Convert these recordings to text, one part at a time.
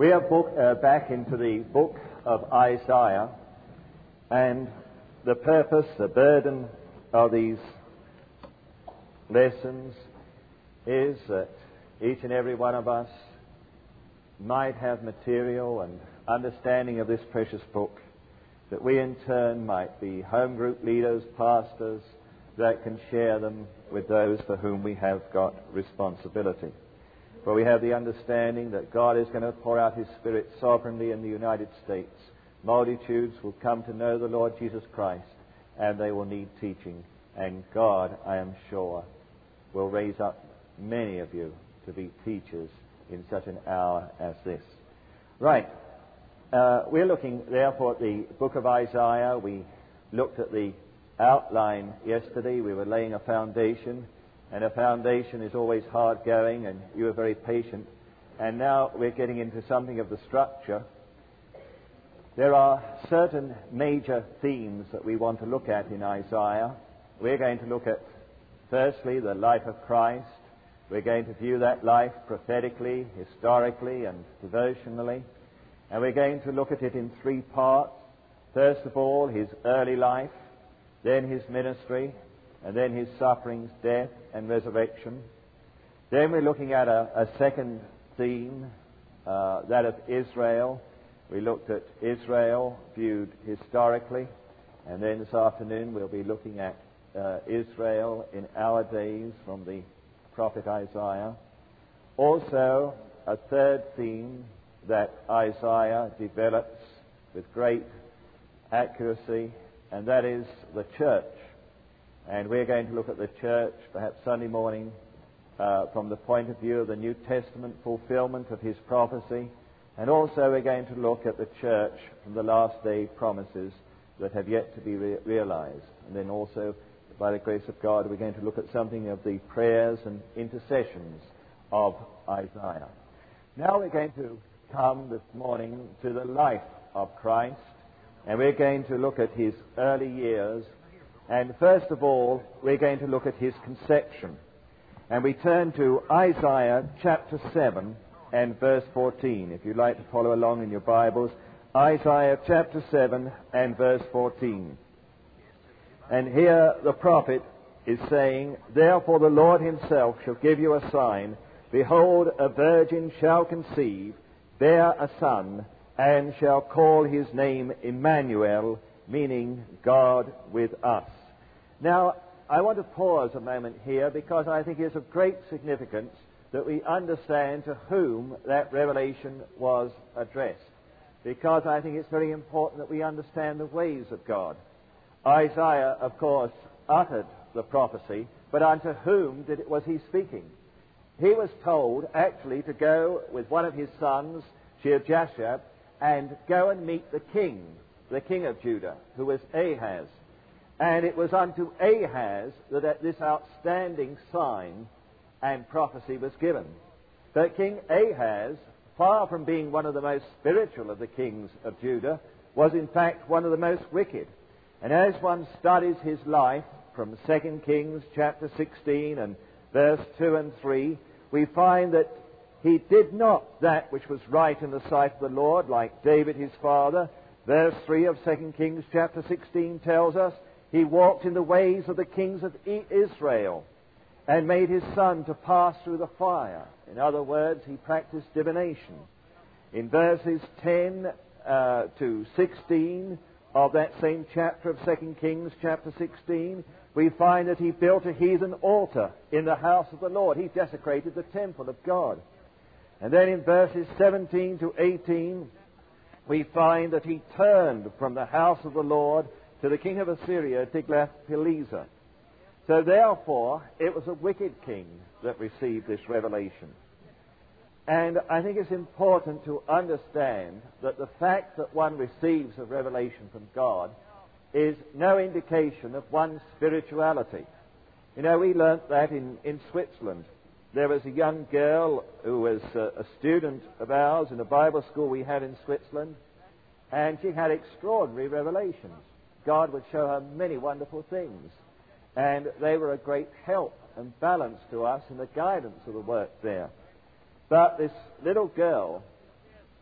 We are back into the book of Isaiah, and the purpose, the burden of these lessons is that each and every one of us might have material and understanding of this precious book, that we in turn might be home group leaders, pastors, that can share them with those for whom we have got responsibility. For we have the understanding that God is going to pour out His Spirit sovereignly in the United States. Multitudes will come to know the Lord Jesus Christ, and they will need teaching. And God, I am sure, will raise up many of you to be teachers in such an hour as this. Right. We're looking, therefore, at the book of Isaiah. We looked at the outline yesterday. We were laying a foundation. And a foundation is always hard going, and you were very patient. And now we're getting into something of the structure. There are certain major themes that we want to look at in Isaiah. We're going to look at, firstly, the life of Christ. We're going to view that life prophetically, historically, and devotionally. And we're going to look at it in three parts. First of all, His early life, then His ministry, and then His sufferings, death, and resurrection. Then we're looking at a second theme, that of Israel. We looked at Israel viewed historically, and then this afternoon we'll be looking at Israel in our days from the prophet Isaiah. Also, a third theme that Isaiah develops with great accuracy, and that is the church. And we're going to look at the church, perhaps Sunday morning, from the point of view of the New Testament fulfillment of His prophecy. And also we're going to look at the church from the last day promises that have yet to be realized. And then also, by the grace of God, we're going to look at something of the prayers and intercessions of Isaiah. Now we're going to come this morning to the life of Christ. And we're going to look at His early years. And first of all, we're going to look at His conception. And we turn to Isaiah chapter 7 and verse 14. If you'd like to follow along in your Bibles, Isaiah chapter 7 and verse 14. And here the prophet is saying, "Therefore the Lord Himself shall give you a sign. Behold, a virgin shall conceive, bear a son, and shall call his name Emmanuel," meaning God with us. Now, I want to pause a moment here because I think it's of great significance that we understand to whom that revelation was addressed. Because I think it's very important that we understand the ways of God. Isaiah, of course, uttered the prophecy, but unto whom was he speaking? He was told, actually, to go with one of his sons, Shear-Jashub, and go and meet the king of Judah, who was Ahaz. And it was unto Ahaz that this outstanding sign and prophecy was given. But King Ahaz, far from being one of the most spiritual of the kings of Judah, was in fact one of the most wicked. And as one studies his life from 2 Kings chapter 16 and verse 2 and 3, we find that he did not that which was right in the sight of the Lord, like David his father. Verse 3 of 2 Kings chapter 16 tells us, he walked in the ways of the kings of Israel and made his son to pass through the fire. In other words, he practiced divination. In verses 10 to 16 of that same chapter of 2 Kings chapter 16, we find that he built a heathen altar in the house of the Lord. He desecrated the temple of God. And then in verses 17 to 18, we find that he turned from the house of the Lord to the king of Assyria, Tiglath-Pileser. So therefore, it was a wicked king that received this revelation. And I think it's important to understand that the fact that one receives a revelation from God is no indication of one's spirituality. You know, we learnt that in Switzerland. There was a young girl who was a student of ours in a Bible school we had in Switzerland, and she had extraordinary revelations. God would show her many wonderful things, and they were a great help and balance to us in the guidance of the work there. But this little girl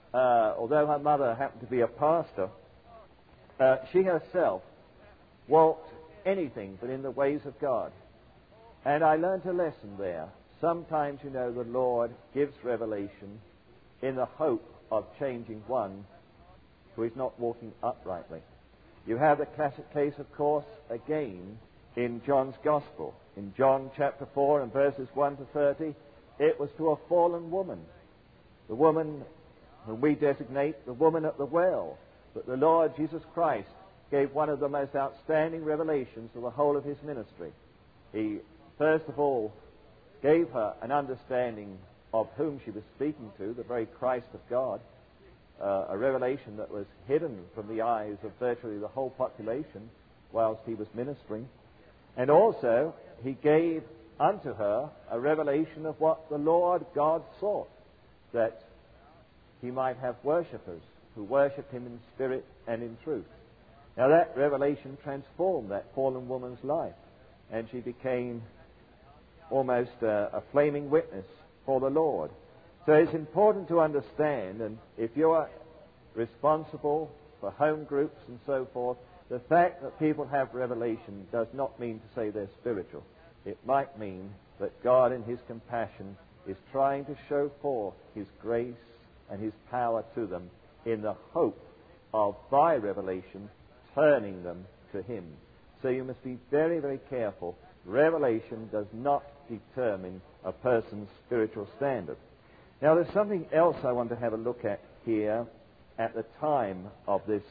although her mother happened to be a pastor, she herself walked anything but in the ways of God. And I learned a lesson there. Sometimes, the Lord gives revelation in the hope of changing one who is not walking uprightly. You have the classic case, of course, again in John's Gospel. In John chapter 4 and verses 1 to 30, it was to a fallen woman, the woman whom we designate the woman at the well, that the Lord Jesus Christ gave one of the most outstanding revelations of the whole of his ministry. He, first of all, gave her an understanding of whom she was speaking to, the very Christ of God, a revelation that was hidden from the eyes of virtually the whole population whilst he was ministering. And also, he gave unto her a revelation of what the Lord God sought, that he might have worshippers who worship him in spirit and in truth. Now that revelation transformed that fallen woman's life, and she became almost a flaming witness for the Lord. So it's important to understand, and if you are responsible for home groups and so forth, the fact that people have revelation does not mean to say they're spiritual. It might mean that God in his compassion is trying to show forth his grace and his power to them in the hope of, by revelation, turning them to him. So you must be very, very careful. Revelation does not determine a person's spiritual standard. Now there's something else I want to have a look at here at the time of this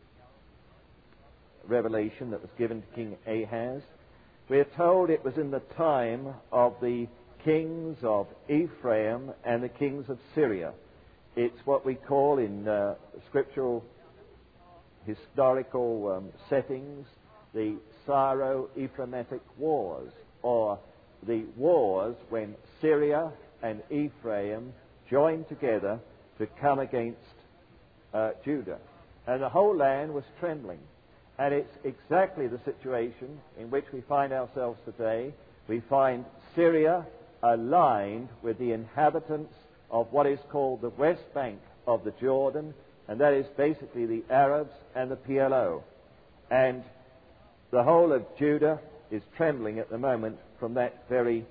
revelation that was given to King Ahaz. We are told it was in the time of the kings of Ephraim and the kings of Syria. It's what we call in scriptural historical settings the Syro-Ephraimitic Wars, or the wars when Syria and Ephraim joined together to come against Judah. And the whole land was trembling. And it's exactly the situation in which we find ourselves today. We find Syria aligned with the inhabitants of what is called the West Bank of the Jordan, and that is basically the Arabs and the PLO. And the whole of Judah is trembling at the moment from that very,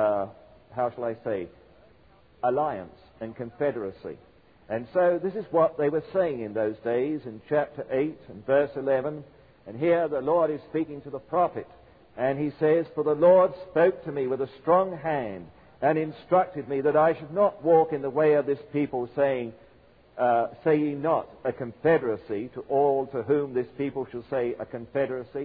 alliance and confederacy. And so this is what they were saying in those days in chapter 8 and verse 11. And here the Lord is speaking to the prophet. And he says, "For the Lord spoke to me with a strong hand and instructed me that I should not walk in the way of this people, saying, say ye not a confederacy to all to whom this people shall say a confederacy."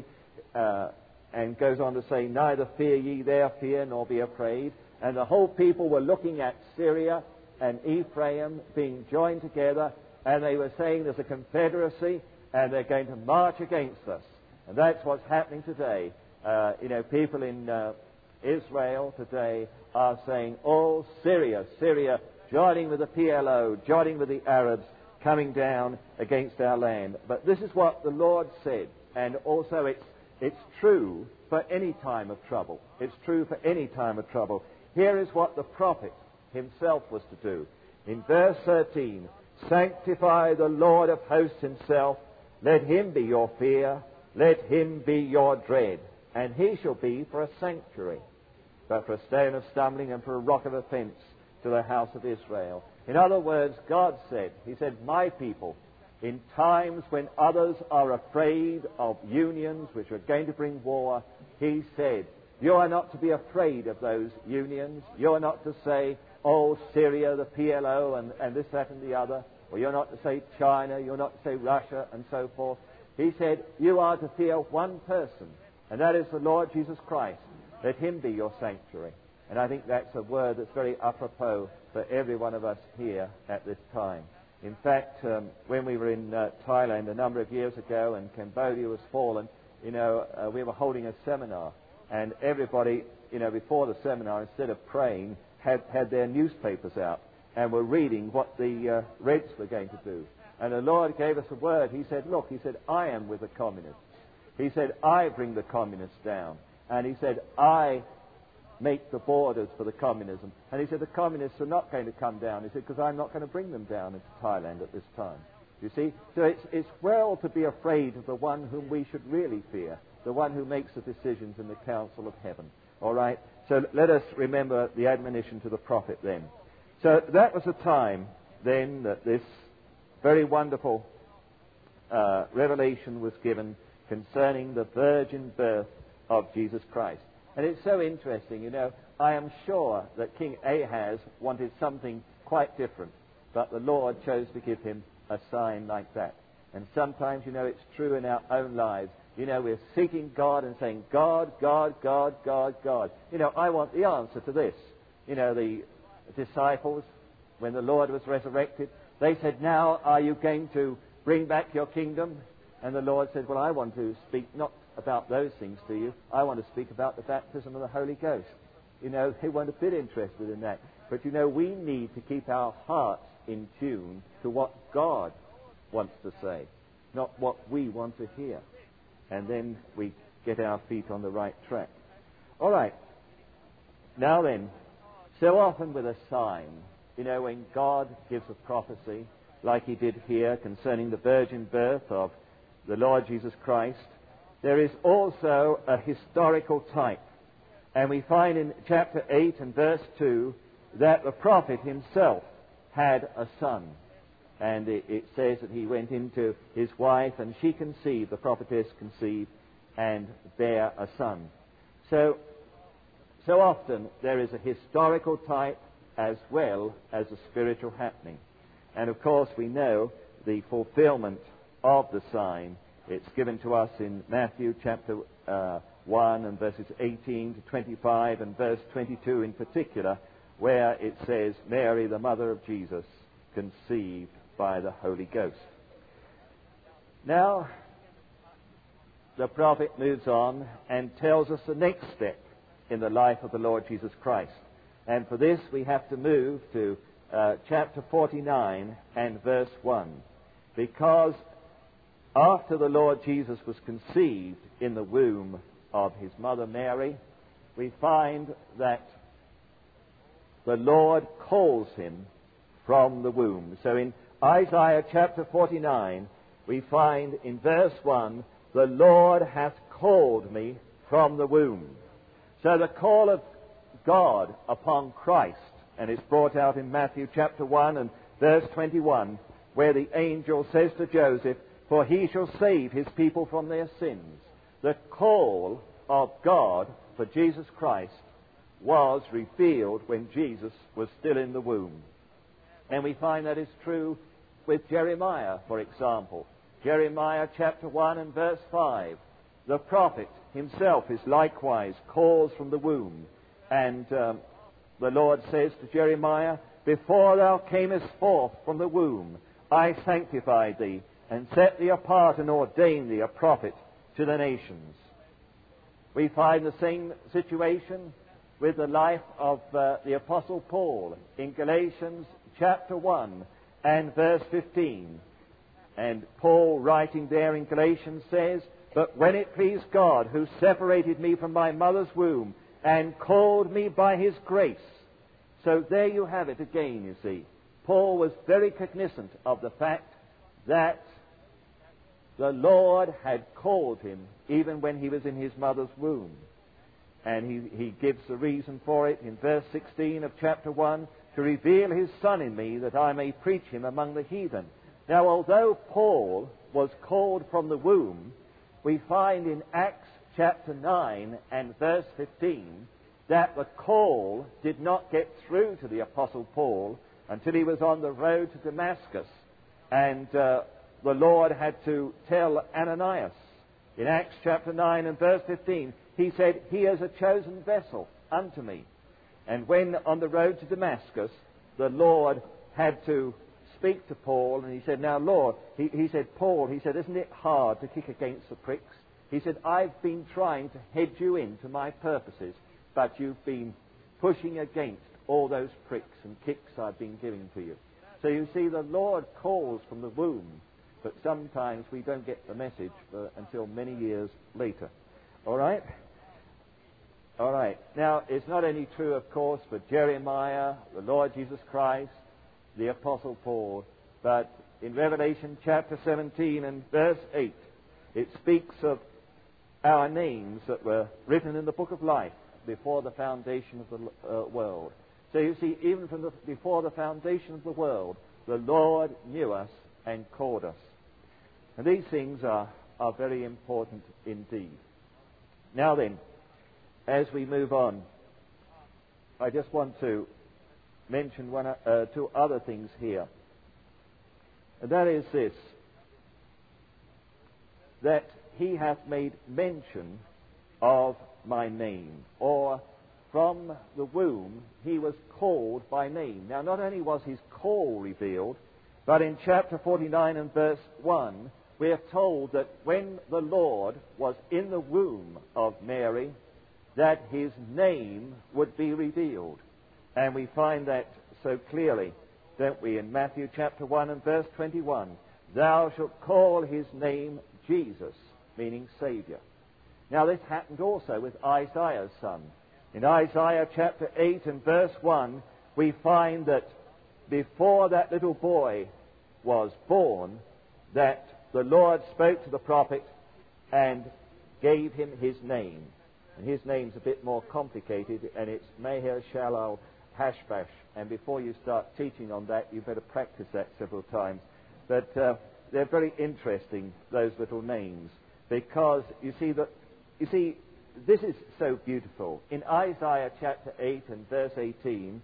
And goes on to say, "Neither fear ye their fear, nor be afraid." And the whole people were looking at Syria and Ephraim being joined together, and they were saying there's a confederacy and they're going to march against us. And that's what's happening today. People in Israel today are saying, "Oh, Syria, joining with the PLO, joining with the Arabs, coming down against our land." But this is what the Lord said, and also it's true for any time of trouble. It's true for any time of trouble. Here is what the prophet himself was to do. In verse 13, "Sanctify the Lord of hosts himself. Let him be your fear. Let him be your dread. And he shall be for a sanctuary, but for a stone of stumbling and for a rock of offense to the house of Israel." In other words, God said, he said, "My people, in times when others are afraid of unions which are going to bring war," he said, "you are not to be afraid of those unions. You're not to say, 'Oh, Syria, the PLO, and this, that, and the other.' Or you're not to say China, you're not to say Russia, and so forth." He said, "You are to fear one person, and that is the Lord Jesus Christ. Let him be your sanctuary." And I think that's a word that's very apropos for every one of us here at this time. In fact, when we were in Thailand a number of years ago and Cambodia was fallen, we were holding a seminar. And everybody, before the seminar, instead of praying, had their newspapers out and were reading what the Reds were going to do. And the Lord gave us a word. He said, "Look," he said, "I am with the communists." He said, "I bring the communists down." And he said, "I make the borders for the communism. And he said, the communists are not going to come down. He said, because I'm not going to bring them down into Thailand at this time. You see? So it's well to be afraid of the one whom we should really fear, the one who makes the decisions in the council of heaven. All right? So let us remember the admonition to the prophet then. So that was the time then that this very wonderful revelation was given concerning the virgin birth of Jesus Christ. And it's so interesting, you know, I am sure that King Ahaz wanted something quite different, but the Lord chose to give him a sign like that. And sometimes, you know, it's true in our own lives. You know, we're seeking God and saying, God, God, God, God, God. You know, I want the answer to this. You know, the disciples, when the Lord was resurrected, they said, now are you going to bring back your kingdom? And the Lord said, well, I want to speak not about those things to you. I want to speak about the baptism of the Holy Ghost. You know, they weren't a bit interested in that. But, you know, we need to keep our hearts in tune to what God wants to say, not what we want to hear. And then we get our feet on the right track. All right. Now then, so often with a sign, you know, when God gives a prophecy, like he did here concerning the virgin birth of the Lord Jesus Christ, there is also a historical type. And we find in chapter 8 and verse 2 that the prophet himself had a son. And it says that he went into his wife and she conceived, the prophetess conceived, and bare a son. So often there is a historical type as well as a spiritual happening. And of course we know the fulfillment of the sign. It's given to us in Matthew chapter 1 and verses 18 to 25 and verse 22 in particular, where it says, Mary, the mother of Jesus, conceived by the Holy Ghost. Now, the prophet moves on and tells us the next step in the life of the Lord Jesus Christ. And for this we have to move to chapter 49 and verse 1. Because after the Lord Jesus was conceived in the womb of his mother Mary, we find that the Lord calls him from the womb. So in Isaiah chapter 49, we find in verse 1, the Lord hath called me from the womb. So the call of God upon Christ, and it's brought out in Matthew chapter 1 and verse 21, where the angel says to Joseph, for he shall save his people from their sins. The call of God for Jesus Christ was revealed when Jesus was still in the womb. And we find that is true with Jeremiah, for example. Jeremiah chapter 1 and verse 5. The prophet himself is likewise called from the womb. And the Lord says to Jeremiah, before thou camest forth from the womb, I sanctified thee, and set thee apart and ordained thee a prophet to the nations. We find the same situation with the life of the Apostle Paul in Galatians chapter 1 and verse 15. And Paul, writing there in Galatians, says, but when it pleased God, who separated me from my mother's womb and called me by his grace. So there you have it again, you see. Paul was very cognizant of the fact that the Lord had called him even when he was in his mother's womb. And he gives the reason for it in verse 16 of chapter 1, to reveal his Son in me, that I may preach him among the heathen. Now, although Paul was called from the womb, we find in Acts chapter 9 and verse 15 that the call did not get through to the Apostle Paul until he was on the road to Damascus. And the Lord had to tell Ananias in Acts chapter 9 and verse 15, he said, he is a chosen vessel unto me. And when on the road to Damascus, the Lord had to speak to Paul, and he said, now Lord, he said, Paul, he said, isn't it hard to kick against the pricks? He said, I've been trying to head you into my purposes, but you've been pushing against all those pricks and kicks I've been giving to you. So you see, the Lord calls from the womb, but sometimes we don't get the message until many years later. All right? All right. Now, it's not only true, of course, for Jeremiah, the Lord Jesus Christ, the Apostle Paul, but in Revelation chapter 17 and verse 8, it speaks of our names that were written in the book of life before the foundation of the world. So you see, even from before the foundation of the world, the Lord knew us and called us. And these things are very important indeed. Now then, as we move on, I just want to mention two other things here. And that is this, that he hath made mention of my name, or from the womb he was called by name. Now, not only was his call revealed, but in chapter 49 and verse 1, we are told that when the Lord was in the womb of Mary, that his name would be revealed. And we find that so clearly, don't we, in Matthew chapter 1 and verse 21. Thou shalt call his name Jesus, meaning Saviour. Now this happened also with Isaiah's son. In Isaiah chapter 8 and verse 1, we find that before that little boy was born, that the Lord spoke to the prophet and gave him his name. And his name's a bit more complicated, and it's Maher-Shalal-Hash-Bash. And before you start teaching on that, you better practice that several times. But they're very interesting, those little names, because you see, this is so beautiful. In Isaiah chapter 8 and verse 18,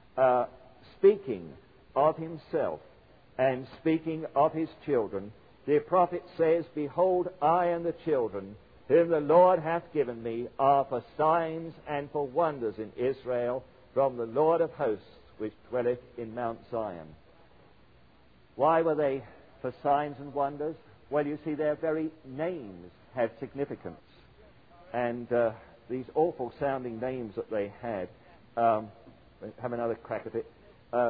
speaking of himself and speaking of his children, the prophet says, Behold, I and the children whom the Lord hath given me are for signs and for wonders in Israel from the Lord of hosts, which dwelleth in Mount Zion. Why were they for signs and wonders? Well, you see, their very names have significance. And these awful sounding names that they had, have another crack at it.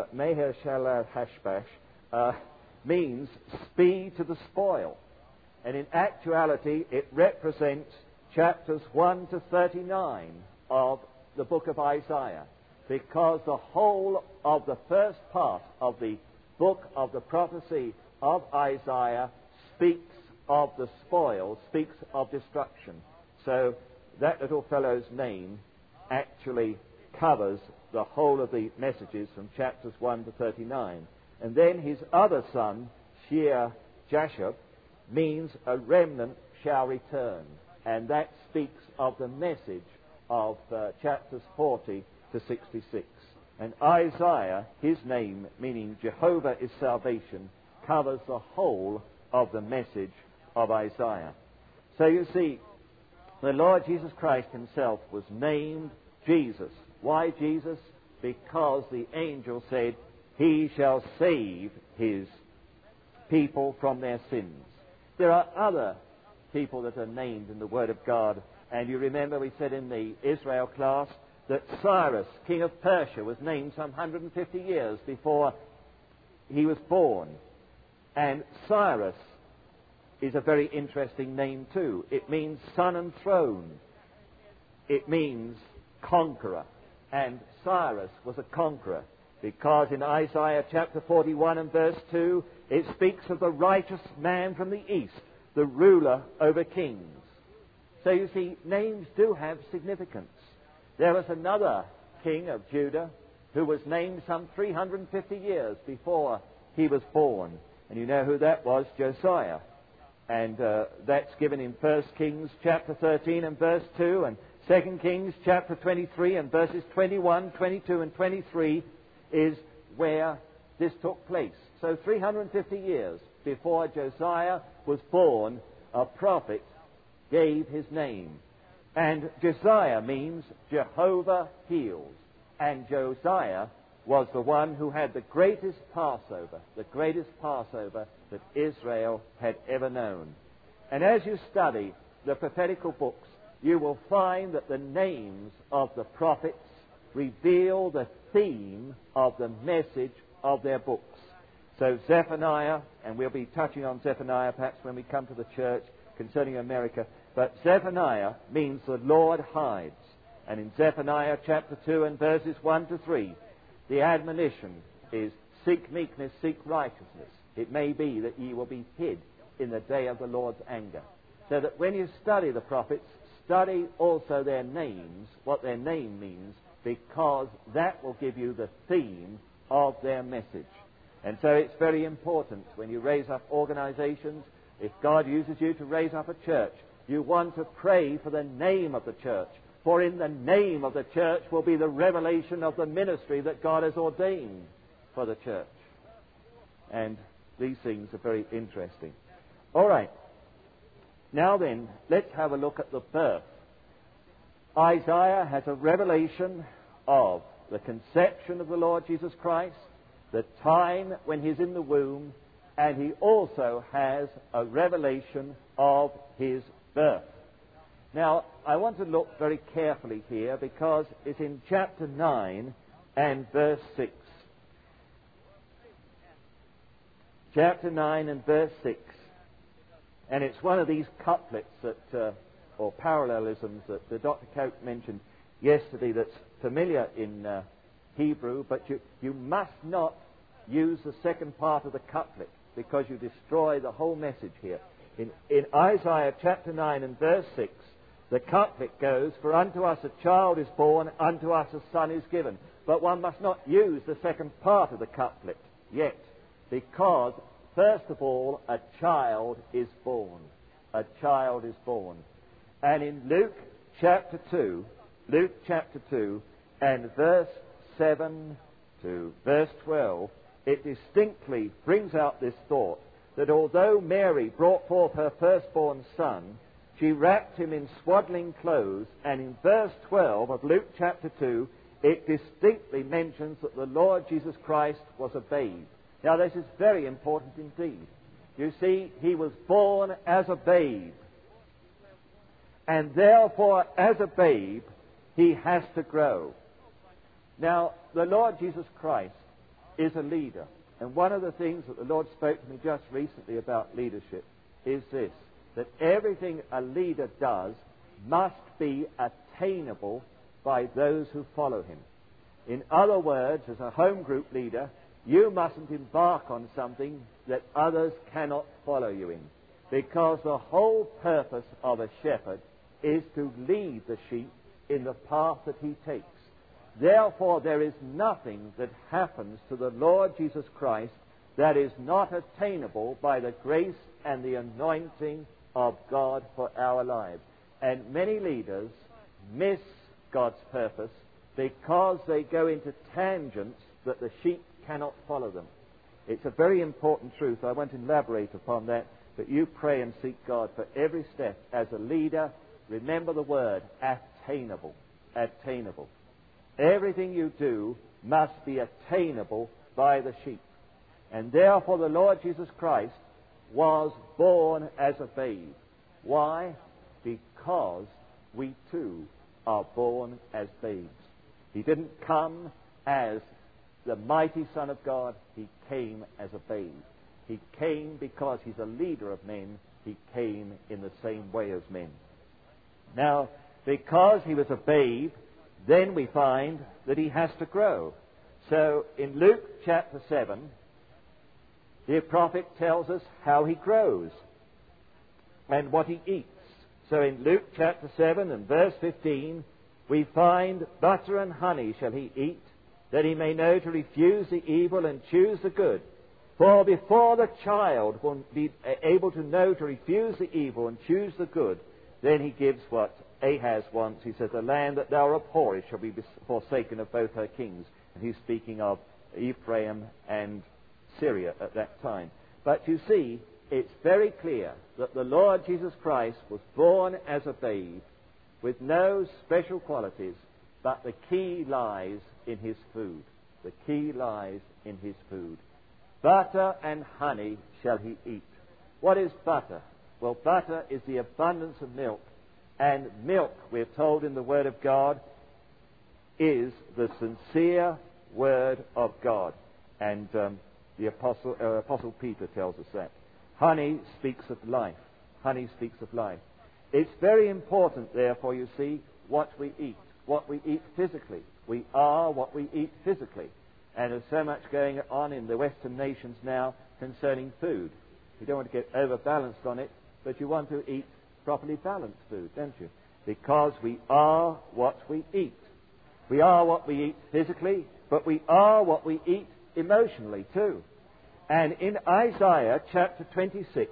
Maher-Shalal-Hash-Bash means speed to the spoil. And in actuality, it represents chapters 1 to 39 of the book of Isaiah, because the whole of the first part of the book of the prophecy of Isaiah speaks of the spoil, speaks of destruction. So that little fellow's name actually covers the whole of the messages from chapters 1 to 39. And then his other son, Shear-Jashub, means a remnant shall return. And that speaks of the message of chapters 40 to 66. And Isaiah, his name, meaning Jehovah is salvation, covers the whole of the message of Isaiah. So you see, the Lord Jesus Christ himself was named Jesus. Why Jesus? Because the angel said, He shall save his people from their sins. There are other people that are named in the Word of God. And you remember we said in the Israel class that Cyrus, king of Persia, was named some 150 years before he was born. And Cyrus is a very interesting name too. It means son and throne. It means conqueror. And Cyrus was a conqueror, because in Isaiah chapter 41 and verse 2, it speaks of the righteous man from the east, the ruler over kings. So you see, names do have significance. There was another king of Judah who was named some 350 years before he was born. And you know who that was? Josiah. And that's given in 1 Kings chapter 13 and verse 2, and 2 Kings chapter 23 and verses 21, 22 and 23 is where this took place. So 350 years before Josiah was born, a prophet gave his name. And Josiah means Jehovah heals. And Josiah was the one who had the greatest Passover that Israel had ever known. And as you study the prophetical books, you will find that the names of the prophets reveal the theme of the message of their books. So Zephaniah, and we'll be touching on Zephaniah perhaps when we come to the church concerning America, but Zephaniah means the Lord hides. And in Zephaniah chapter 2 and verses 1 to 3, the admonition is, seek meekness, seek righteousness. It may be that ye will be hid in the day of the Lord's anger. So that when you study the prophets, study also their names, what their name means, because that will give you the theme of their message. And so it's very important when you raise up organizations, if God uses you to raise up a church, you want to pray for the name of the church. For in the name of the church will be the revelation of the ministry that God has ordained for the church. And these things are very interesting. All right. Now then, let's have a look at the birth. Isaiah has a revelation of the conception of the Lord Jesus Christ, the time when he's in the womb, and he also has a revelation of his birth. Now, I want to look very carefully here because it's in chapter 9 and verse 6. Chapter 9 and verse 6. And it's one of these couplets that, or parallelisms that Dr. Coke mentioned yesterday that's familiar in Hebrew, but you must not use the second part of the couplet because you destroy the whole message here. In Isaiah chapter 9 and verse 6, the couplet goes, for unto us a child is born, unto us a son is given. But one must not use the second part of the couplet yet, because, first of all, a child is born. A child is born. And in Luke chapter 2 and verse 7 to verse 12, it distinctly brings out this thought that although Mary brought forth her firstborn son, she wrapped him in swaddling clothes, and in verse 12 of Luke chapter 2, it distinctly mentions that the Lord Jesus Christ was a babe. Now this is very important indeed. You see, he was born as a babe, and therefore as a babe he has to grow. Now, the Lord Jesus Christ is a leader, and one of the things that the Lord spoke to me just recently about leadership is this, that everything a leader does must be attainable by those who follow him. In other words, as a home group leader, you mustn't embark on something that others cannot follow you in, because the whole purpose of a shepherd is to lead the sheep in the path that he takes. Therefore, there is nothing that happens to the Lord Jesus Christ that is not attainable by the grace and the anointing of God for our lives. And many leaders miss God's purpose because they go into tangents that the sheep cannot follow them. It's a very important truth. I won't elaborate upon that, but you pray and seek God for every step. As a leader, remember the word, attainable. Attainable. Everything you do must be attainable by the sheep. And therefore the Lord Jesus Christ was born as a babe. Why? Because we too are born as babes. He didn't come as the mighty Son of God. He came as a babe. He came because he's a leader of men. He came in the same way as men. Now, because he was a babe, then we find that he has to grow. So in Luke chapter 7, the prophet tells us how he grows and what he eats. So in Luke chapter 7 and verse 15, we find, butter and honey shall he eat, that he may know to refuse the evil and choose the good. For before the child will be able to know to refuse the evil and choose the good, then he gives what Ahaz wants. He says, the land that thou abhorrest shall be forsaken of both her kings. And he's speaking of Ephraim and Syria at that time. But you see, it's very clear that the Lord Jesus Christ was born as a babe with no special qualities, but the key lies in his food. The key lies in his food. Butter and honey shall he eat. What is butter? Well, butter is the abundance of milk. And milk, we're told in the Word of God, is the sincere Word of God. And the Apostle Peter tells us that. Honey speaks of life. Honey speaks of life. It's very important, therefore, you see, what we eat. what we eat physically. We are what we eat physically. And there's so much going on in the Western nations now concerning food. You don't want to get overbalanced on it, but you want to eat properly balanced food, don't you? Because we are what we eat. We are what we eat physically, but we are what we eat emotionally too. And in Isaiah chapter 26,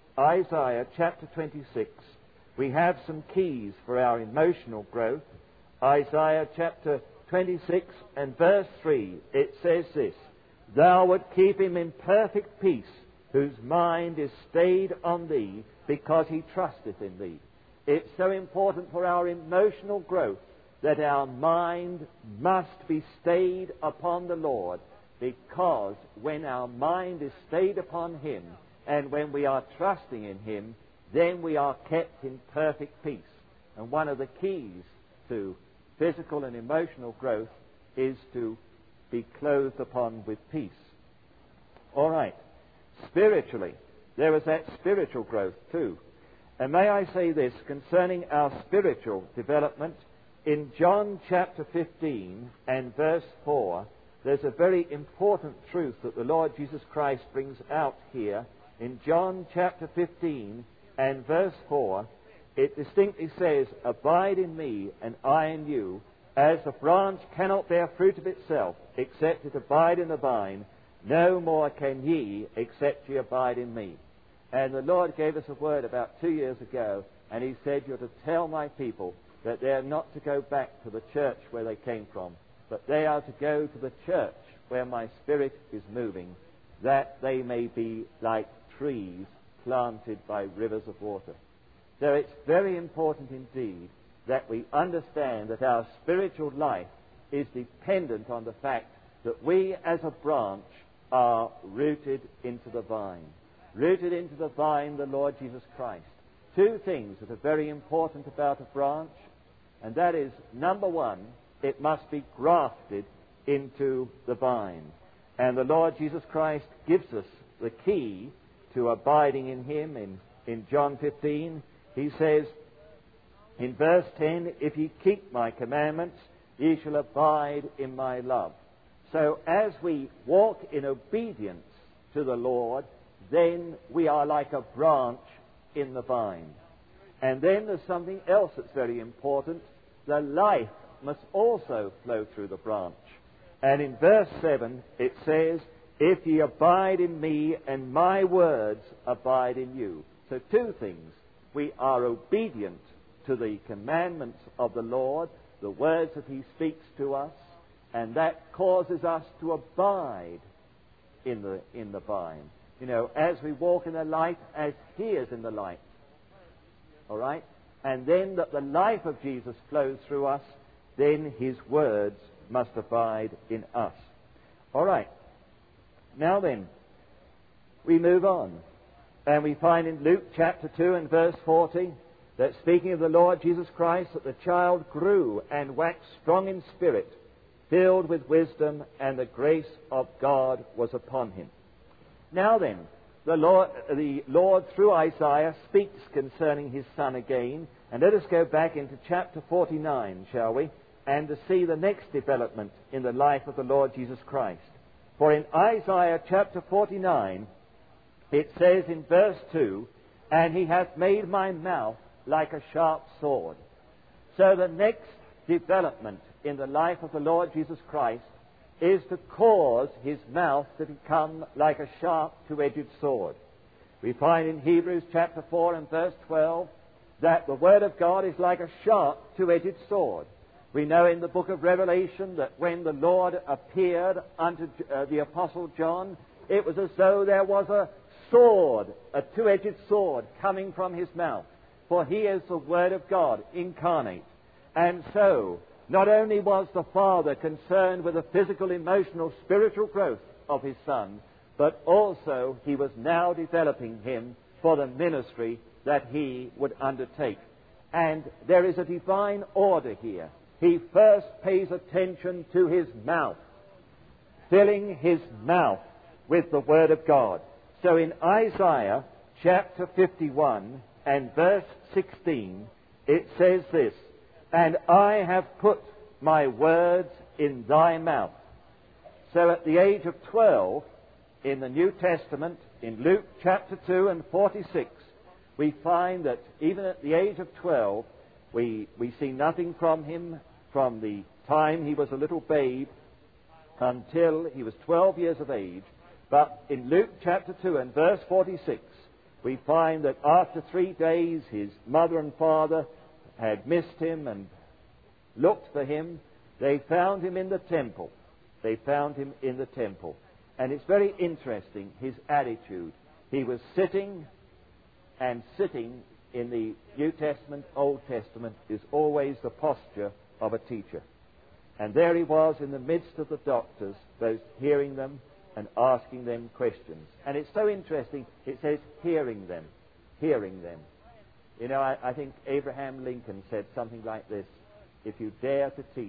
we have some keys for our emotional growth. Isaiah chapter 26 and verse 3, it says this, "Thou wilt keep him in perfect peace, whose mind is stayed on thee, because he trusteth in thee." It's so important for our emotional growth that our mind must be stayed upon the Lord, because when our mind is stayed upon him and when we are trusting in him, then we are kept in perfect peace. And one of the keys to physical and emotional growth is to be clothed upon with peace. All right. Spiritually, there is that spiritual growth too. And may I say this concerning our spiritual development, in John chapter 15 and verse 4, there's a very important truth that the Lord Jesus Christ brings out here. In John chapter 15 and verse 4, it distinctly says, "Abide in me, and I in you, as the branch cannot bear fruit of itself, except it abide in the vine, no more can ye, except ye abide in me." And the Lord gave us a word about 2 years ago, and he said, "You're to tell my people that they're not to go back to the church where they came from, but they are to go to the church where my Spirit is moving, that they may be like trees planted by rivers of water." So it's very important indeed that we understand that our spiritual life is dependent on the fact that we as a branch are rooted into the vine. Rooted into the vine, the Lord Jesus Christ. Two things that are very important about a branch, and that is, number one, it must be grafted into the vine. And the Lord Jesus Christ gives us the key to abiding in him. In John 15, he says, in verse 10, "If ye keep my commandments, ye shall abide in my love." So as we walk in obedience to the Lord, then we are like a branch in the vine. And then there's something else that's very important. The life must also flow through the branch. And in verse 7, it says, "If ye abide in me, and my words abide in you." So two things. We are obedient to the commandments of the Lord, the words that he speaks to us, and that causes us to abide in the vine. You know, as we walk in the light, as he is in the light. All right? And then that the life of Jesus flows through us, then his words must abide in us. All right. Now then, we move on. And we find in Luke chapter 2 and verse 40 that, speaking of the Lord Jesus Christ, that the child grew and waxed strong in spirit, filled with wisdom, and the grace of God was upon him. Now then, the Lord through Isaiah speaks concerning his Son again. And let us go back into chapter 49, shall we, and to see the next development in the life of the Lord Jesus Christ. For in Isaiah chapter 49, it says in verse 2, "And he hath made my mouth like a sharp sword." So the next development in the life of the Lord Jesus Christ is to cause his mouth to become like a sharp two-edged sword. We find in Hebrews chapter 4 and verse 12 that the Word of God is like a sharp two-edged sword. We know in the book of Revelation that when the Lord appeared unto the Apostle John, it was as though there was a sword, a two-edged sword, coming from his mouth. For he is the Word of God incarnate. And so, not only was the Father concerned with the physical, emotional, spiritual growth of his Son, but also he was now developing him for the ministry that he would undertake. And there is a divine order here. He first pays attention to his mouth, filling his mouth with the Word of God. So in Isaiah chapter 51 and verse 16, it says this, and I have put my words in thy mouth. So at the age of 12, in the New Testament, in Luke chapter 2 and 46, we find that even at the age of 12, we see nothing from him from the time he was a little babe until he was 12 years of age. But in Luke chapter 2 and verse 46, we find that after 3 days his mother and father had missed him and looked for him. They found him in the temple. They found him in the temple. And it's very interesting, his attitude. He was sitting, and sitting in the New Testament, Old Testament, is always the posture of a teacher. And there he was in the midst of the doctors, both hearing them and asking them questions. And it's so interesting, it says hearing them, hearing them. You know, I think Abraham Lincoln said something like this: if you dare to teach,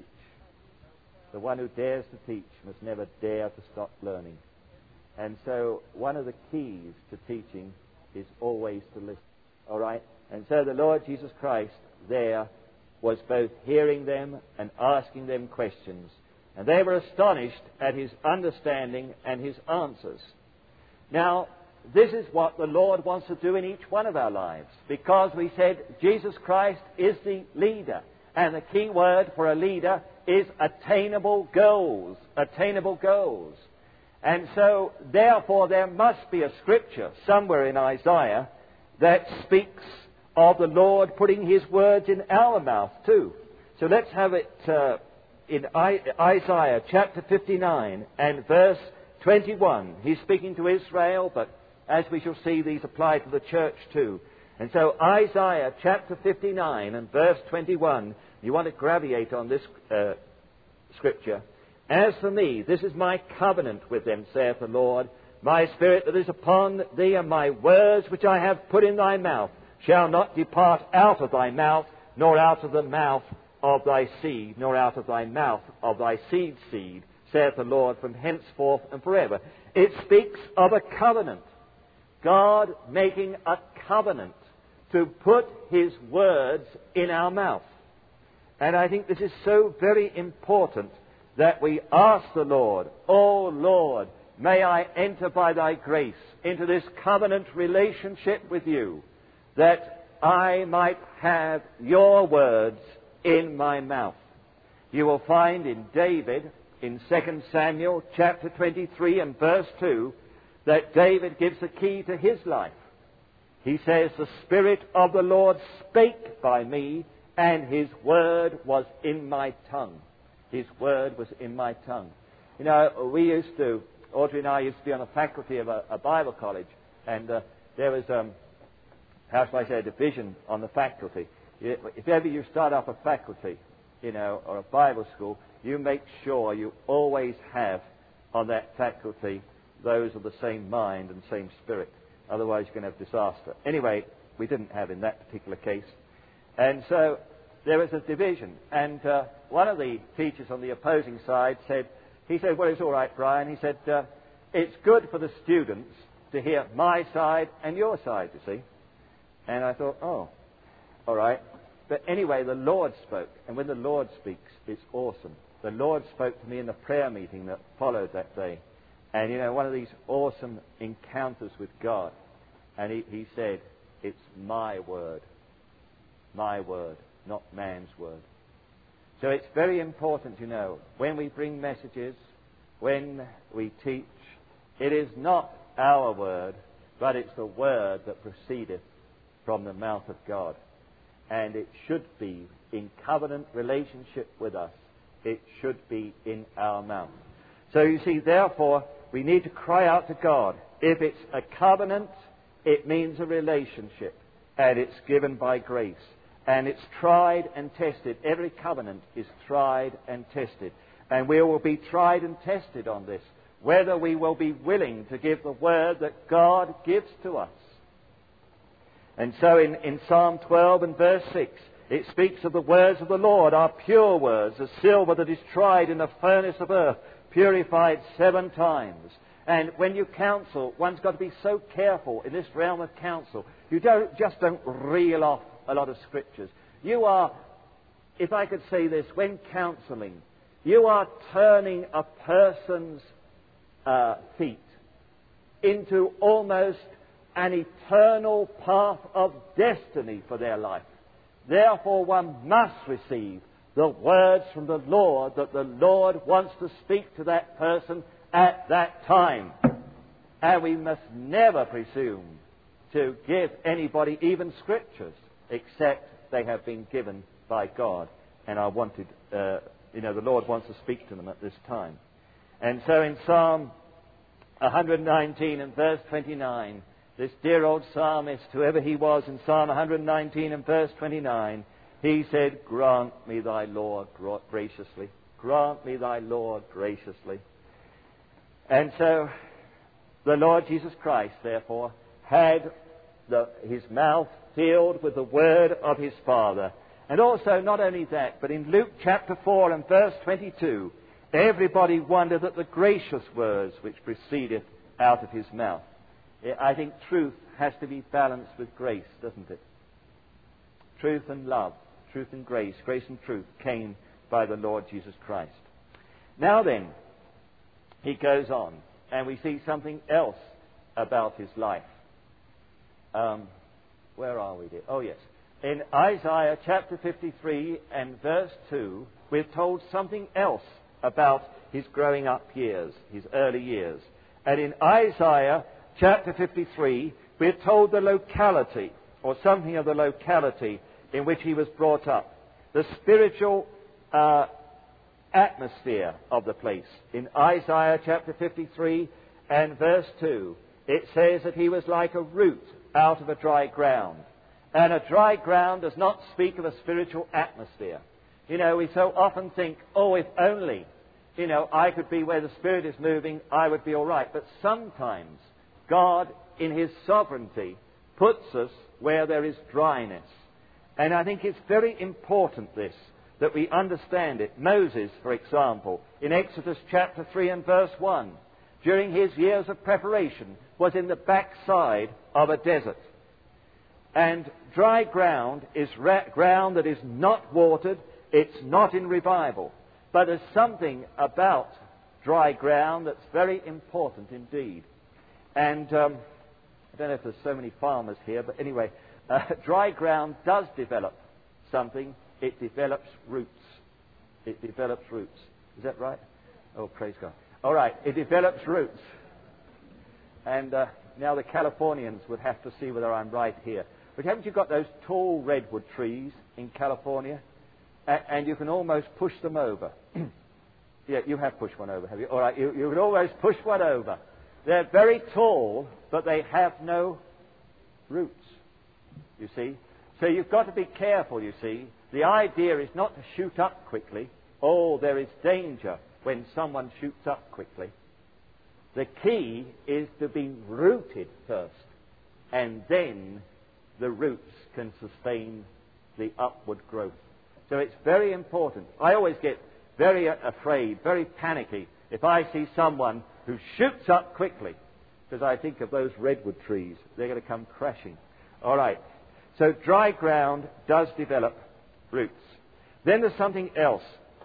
the one who dares to teach must never dare to stop learning. And so one of the keys to teaching is always to listen. All right? And so the Lord Jesus Christ there was both hearing them and asking them questions. And they were astonished at his understanding and his answers. Now, this is what the Lord wants to do in each one of our lives, because we said Jesus Christ is the leader. And the key word for a leader is attainable goals. Attainable goals. And so, therefore, there must be a scripture somewhere in Isaiah that speaks of the Lord putting his words in our mouth too. So let's have it in Isaiah chapter 59 and verse 21. He's speaking to Israel, but as we shall see, these apply to the church too. And so Isaiah chapter 59 and verse 21, you want to gravitate on this scripture. As for me, this is my covenant with them, saith the Lord. My spirit that is upon thee, and my words which I have put in thy mouth, shall not depart out of thy mouth, nor out of the mouth of thy seed, nor out of thy mouth of thy seed's seed, saith the Lord, from henceforth and forever. It speaks of a covenant. God making a covenant to put his words in our mouth. And I think this is so very important that we ask the Lord, "O Lord, may I enter by thy grace into this covenant relationship with you, that I might have your words in my mouth." You will find in David, in 2 Samuel chapter 23 and verse 2, that David gives the key to his life. He says, "The Spirit of the Lord spake by me, and his word was in my tongue." His word was in my tongue. You know, Audrey and I used to be on the faculty of a Bible college, and there was, how shall I say, a division on the faculty. If ever you start up a faculty, you know, or a Bible school, you make sure you always have on that faculty those of the same mind and same spirit. Otherwise you're going to have disaster. Anyway, we didn't have in that particular case. And so there was a division. And one of the teachers on the opposing side said, "Well, it's all right, Brian." He said, "It's good for the students to hear my side and your side, you see." And I thought, oh, all right. But anyway, the Lord spoke. And when the Lord speaks, it's awesome. The Lord spoke to me in the prayer meeting that followed that day. And, you know, one of these awesome encounters with God. And he said, "It's my word, not man's word." So it's very important, you know, when we bring messages, when we teach, it is not our word, but it's the word that proceedeth from the mouth of God. And it should be in covenant relationship with us. It should be in our mouth. So you see, therefore, we need to cry out to God. If it's a covenant, it means a relationship, and it's given by grace. And it's tried and tested. Every covenant is tried and tested. And we will be tried and tested on this, whether we will be willing to give the word that God gives to us. And so in Psalm 12 and verse 6, it speaks of the words of the Lord are pure words, as silver that is tried in the furnace of earth, purified 7 times. And when you counsel, one's got to be so careful in this realm of counsel. You don't reel off a lot of scriptures. You are if I could say this, when counseling, you are turning a person's feet into almost an eternal path of destiny for their life. Therefore, one must receive the words from the Lord that the Lord wants to speak to that person at that time. And we must never presume to give anybody even scriptures except they have been given by God and are wanted, the Lord wants to speak to them at this time. And so in Psalm 119 and verse 29, this dear old psalmist, whoever he was, in Psalm 119 and verse 29, he said, "Grant me thy Lord graciously. Grant me thy Lord graciously." And so the Lord Jesus Christ, therefore, had his mouth filled with the word of his Father. And also, not only that, but in Luke chapter 4 and verse 22, everybody wondered at the gracious words which proceeded out of his mouth. I think truth has to be balanced with grace, doesn't it? Truth and love, truth and grace and truth came by the Lord Jesus Christ. Now then, he goes on, and we see something else about his life. Where are we, dear? Oh, yes. In Isaiah chapter 53 and verse 2, we're told something else about his growing up years, his early years. And in Isaiah chapter 53, we're told the locality, or something of the locality in which he was brought up. The spiritual atmosphere of the place. In Isaiah chapter 53 and verse 2, it says that he was like a root out of a dry ground. And a dry ground does not speak of a spiritual atmosphere. You know, we so often think, oh, if only, I could be where the Spirit is moving, I would be all right. But sometimes God, in his sovereignty, puts us where there is dryness. And I think it's very important, that we understand it. Moses, for example, in Exodus chapter 3 and verse 1, during his years of preparation, was in the backside of a desert. And dry ground is ground that is not watered, it's not in revival. But there's something about dry ground that's very important indeed. And I don't know if there's so many farmers here, but anyway, dry ground does develop something. It develops roots. It develops roots. Is that right? Oh, praise God. All right, it develops roots. And now the Californians would have to see whether I'm right here. But haven't you got those tall redwood trees in California? And you can almost push them over. Yeah, you have pushed one over, have you? All right, you can almost push one over. They're very tall, but they have no roots, you see. So you've got to be careful, you see. The idea is not to shoot up quickly. Oh, there is danger when someone shoots up quickly. The key is to be rooted first, and then the roots can sustain the upward growth. So it's very important. I always get very afraid, very panicky, if I see someone who shoots up quickly, because I think of those redwood trees. They're going to come crashing. All right. So dry ground does develop roots. Then there's something else.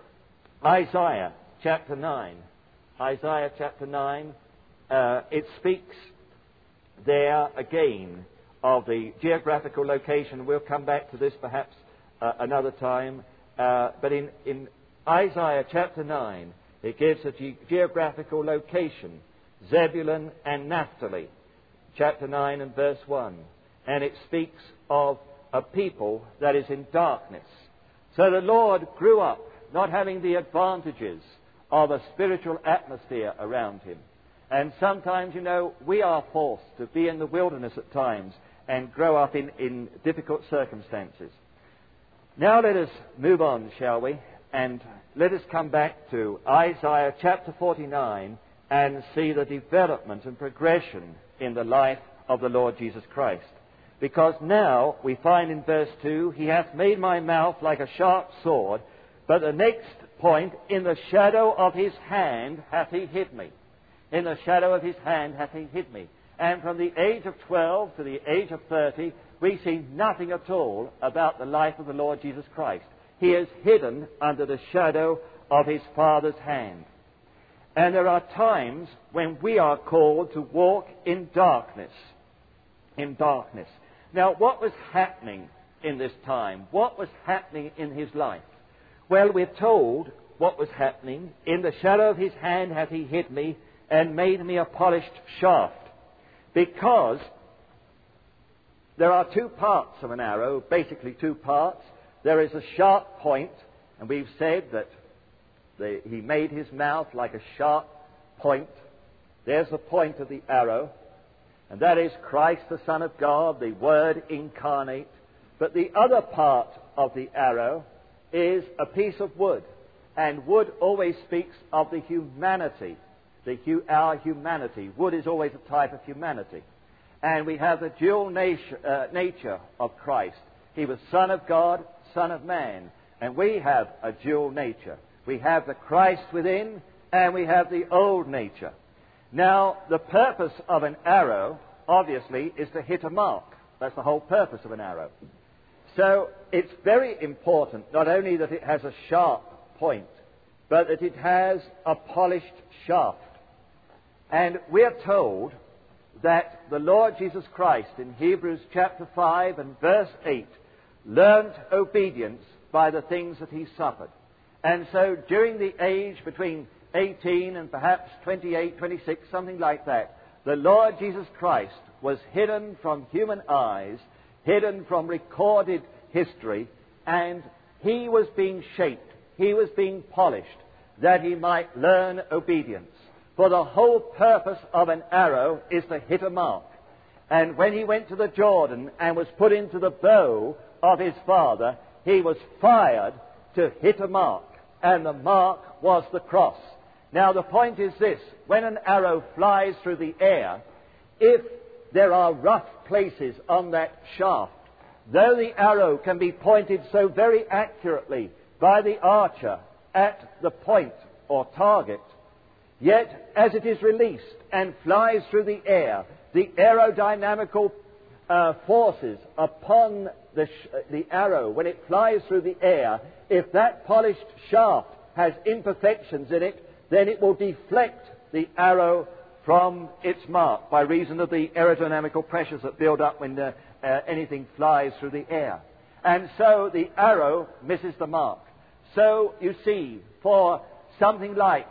Isaiah chapter 9. Isaiah chapter 9, it speaks there again of the geographical location. We'll come back to this perhaps another time. But in Isaiah chapter 9, it gives a geographical location, Zebulun and Naphtali, chapter 9 and verse 1. And it speaks of a people that is in darkness. So the Lord grew up not having the advantages of a spiritual atmosphere around him. And sometimes, we are forced to be in the wilderness at times and grow up in difficult circumstances. Now let us move on, shall we? And let us come back to Isaiah chapter 49 and see the development and progression in the life of the Lord Jesus Christ. Because now we find in verse 2, he hath made my mouth like a sharp sword, but the next point, in the shadow of his hand hath he hid me. In the shadow of his hand hath he hid me. And from the age of 12 to the age of 30, we see nothing at all about the life of the Lord Jesus Christ. he is hidden under the shadow of his Father's hand. And there are times when we are called to walk in darkness. In darkness. Now, what was happening in this time? What was happening in his life? Well, we're told what was happening. In the shadow of his hand hath he hid me, and made me a polished shaft. Because there are two parts of an arrow, basically two parts. There is a sharp point, and we've said that he made his mouth like a sharp point. There's the point of the arrow, and that is Christ, the Son of God, the Word incarnate. But the other part of the arrow is a piece of wood, and wood always speaks of the humanity, our humanity. Wood is always a type of humanity. And we have the dual nature of Christ. He was Son of God, Son of Man, and we have a dual nature. We have the Christ within, and we have the old nature. Now, the purpose of an arrow, obviously, is to hit a mark. That's the whole purpose of an arrow. So, it's very important, not only that it has a sharp point, but that it has a polished shaft. And we are told that the Lord Jesus Christ, in Hebrews chapter 5 and verse 8, learnt obedience by the things that he suffered. And so during the age between 18 and perhaps 28, 26, something like that, the Lord Jesus Christ was hidden from human eyes, hidden from recorded history, and he was being shaped, he was being polished, that he might learn obedience. For the whole purpose of an arrow is to hit a mark. And when he went to the Jordan and was put into the bow of his father, he was fired to hit a mark. And the mark was the cross. Now the point is this: when an arrow flies through the air, if there are rough places on that shaft, though the arrow can be pointed so very accurately by the archer at the point or target, yet as it is released and flies through the air, the aerodynamical forces upon the arrow, when it flies through the air, if that polished shaft has imperfections in it, then it will deflect the arrow from its mark by reason of the aerodynamical pressures that build up when anything flies through the air. And so the arrow misses the mark. So, you see, for something like,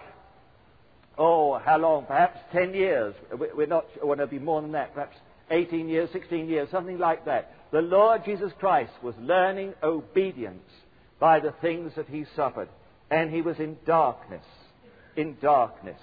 how long? Perhaps 10 years. We're not sure. Well, it'll be more than that. Perhaps 18 years, 16 years, something like that. The Lord Jesus Christ was learning obedience by the things that he suffered. And he was in darkness. In darkness.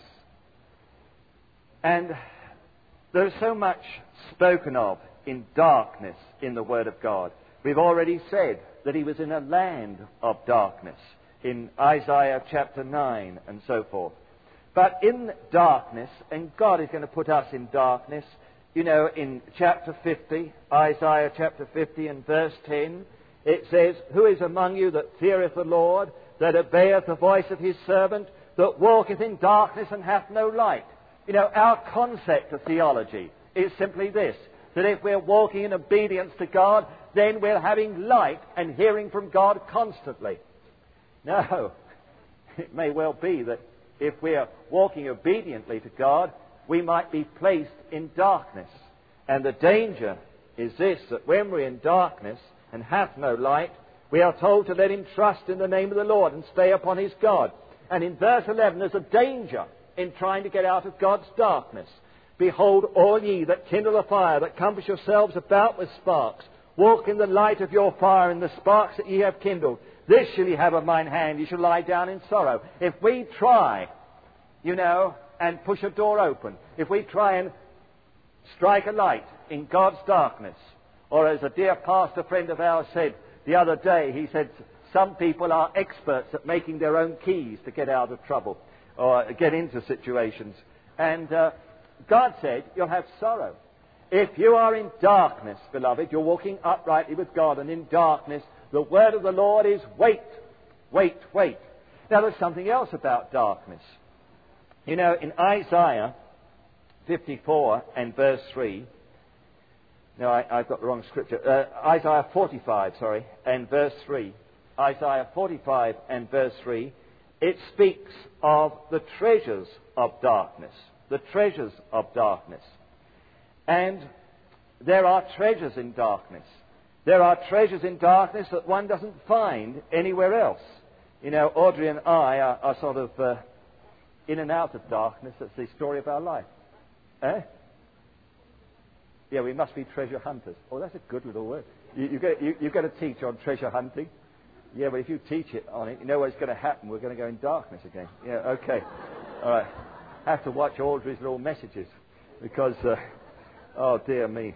And there's so much spoken of in darkness in the Word of God. We've already said that he was in a land of darkness in Isaiah chapter 9 and so forth. But in darkness, and God is going to put us in darkness, you know, in chapter 50, Isaiah chapter 50 and verse 10, it says, "Who is among you that feareth the Lord, that obeyeth the voice of his servant, that walketh in darkness and hath no light?" You know, our concept of theology is simply this, that if we're walking in obedience to God, then we're having light and hearing from God constantly. No, it may well be that if we are walking obediently to God, we might be placed in darkness. And the danger is this, that when we're in darkness and have no light, we are told to let him trust in the name of the Lord and stay upon his God. And in verse 11, there's a danger in trying to get out of God's darkness. "Behold, all ye that kindle a fire, that compass yourselves about with sparks, walk in the light of your fire, in the sparks that ye have kindled. This shall ye have of mine hand, ye shall lie down in sorrow." If we try, you know, and push a door open, if we try and strike a light in God's darkness, or as a dear pastor friend of ours said the other day, he said, some people are experts at making their own keys to get out of trouble or get into situations. And God said, you'll have sorrow. If you are in darkness, beloved, you're walking uprightly with God, and in darkness, the word of the Lord is wait, wait, wait. Now, there's something else about darkness. You know, in Isaiah 54 and verse 3, no, I've got the wrong scripture. Isaiah 45, and verse 3. Isaiah 45 and verse 3, it speaks of the treasures of darkness. The treasures of darkness. And there are treasures in darkness. There are treasures in darkness that one doesn't find anywhere else. You know, Audrey and I are sort of in and out of darkness. That's the story of our life. Eh? Yeah, we must be treasure hunters. Oh, that's a good little word. You've got to teach on treasure hunting. Yeah, but if you teach it on it, you know what's going to happen. We're going to go in darkness again. Yeah, okay. All right. I have to watch Audrey's little messages because, oh dear me.